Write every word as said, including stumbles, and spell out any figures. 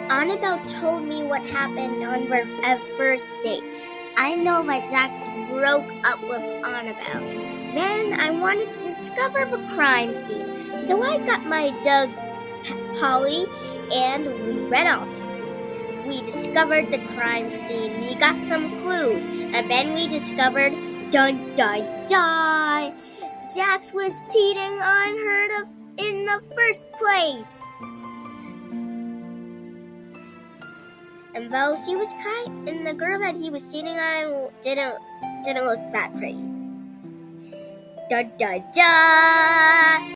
Annabelle told me what happened on our our first date. I know that Jax broke up with Annabelle. Then I wanted to discover the crime scene, so I got my dog Polly and we ran off. We discovered the crime scene, we got some clues, and then we discovered, dun dun dun, Jax was cheating on her to, in the first place. And though she was kind, and the girl that he was cheating on didn't didn't look that pretty. Dun dun dun.